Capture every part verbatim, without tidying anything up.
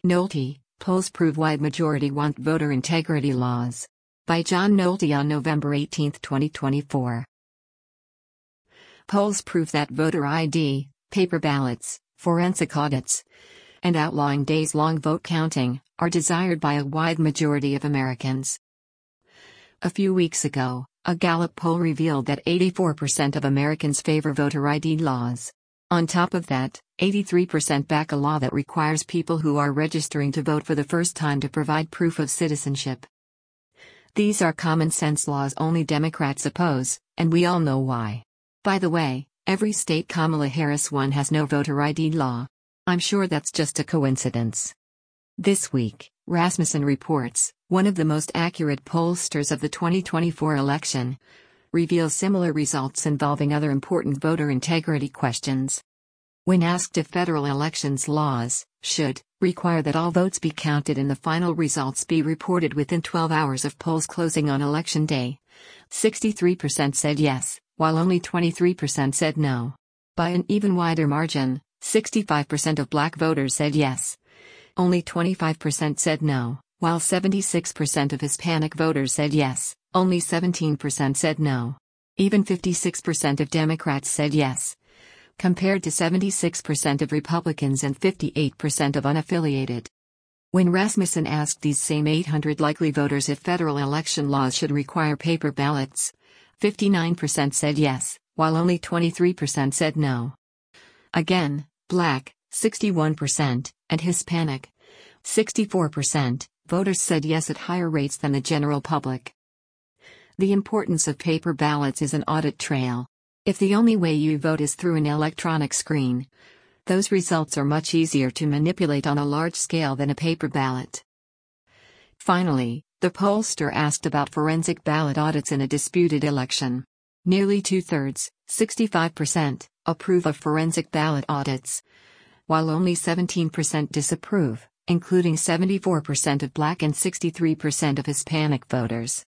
Nolte, polls prove wide majority want voter integrity laws. By John Nolte on November eighteenth, twenty twenty-four. Polls prove that voter I D, paper ballots, forensic audits, and outlawing days-long vote counting are desired by a wide majority of Americans. A few weeks ago, a Gallup poll revealed that eighty-four percent of Americans favor voter I D laws. On top of that, eighty-three percent back a law that requires people who are registering to vote for the first time to provide proof of citizenship. These are common sense laws only Democrats oppose, and we all know why. By the way, every state Kamala Harris won has no voter I D law. I'm sure that's just a coincidence. This week, Rasmussen Reports, one of the most accurate pollsters of the twenty twenty-four election, reveals similar results involving other important voter integrity questions. When asked if federal elections laws should require that all votes be counted and the final results be reported within twelve hours of polls closing on election day, sixty-three percent said yes, while only twenty-three percent said no. By an even wider margin, sixty-five percent of black voters said yes. Only twenty-five percent said no, while seventy-six percent of Hispanic voters said yes, only seventeen percent said no. Even fifty-six percent of Democrats said yes, compared to seventy-six percent of Republicans and fifty-eight percent of unaffiliated. When Rasmussen asked these same eight hundred likely voters if federal election laws should require paper ballots, fifty-nine percent said yes, while only twenty-three percent said no. Again, Black, sixty-one percent, and Hispanic, sixty-four percent, voters said yes at higher rates than the general public. The importance of paper ballots is an audit trail. If the only way you vote is through an electronic screen, those results are much easier to manipulate on a large scale than a paper ballot. Finally, the pollster asked about forensic ballot audits in a disputed election. Nearly two-thirds, sixty-five percent, approve of forensic ballot audits, while only seventeen percent disapprove, including seventy-four percent of Black and sixty-three percent of Hispanic voters.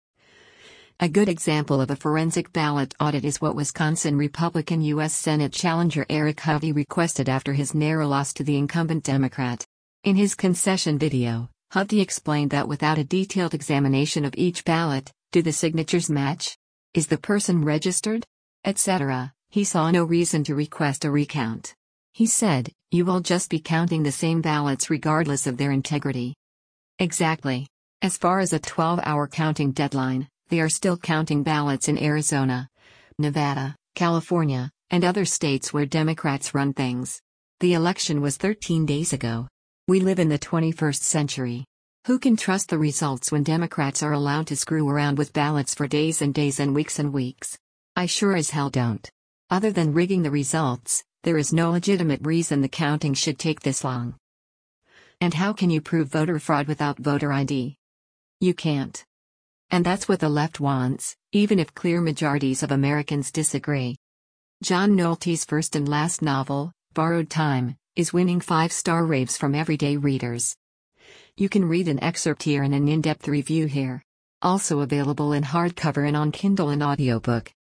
A good example of a forensic ballot audit is what Wisconsin Republican U S Senate challenger Eric Hovey requested after his narrow loss to the incumbent Democrat. In his concession video, Hovey explained that without a detailed examination of each ballot, do the signatures match? Is the person registered? et cetera, he saw no reason to request a recount. He said, "You will just be counting the same ballots regardless of their integrity." Exactly. As far as a twelve-hour counting deadline, they are still counting ballots in Arizona, Nevada, California, and other states where Democrats run things. The election was thirteen days ago. We live in the twenty-first century. Who can trust the results when Democrats are allowed to screw around with ballots for days and days and weeks and weeks? I sure as hell don't. Other than rigging the results, there is no legitimate reason the counting should take this long. And how can you prove voter fraud without voter I D? You can't. And that's what the left wants, even if clear majorities of Americans disagree. John Nolte's first and last novel, Borrowed Time, is winning five-star raves from everyday readers. You can read an excerpt here and an in-depth review here. Also available in hardcover and on Kindle and audiobook.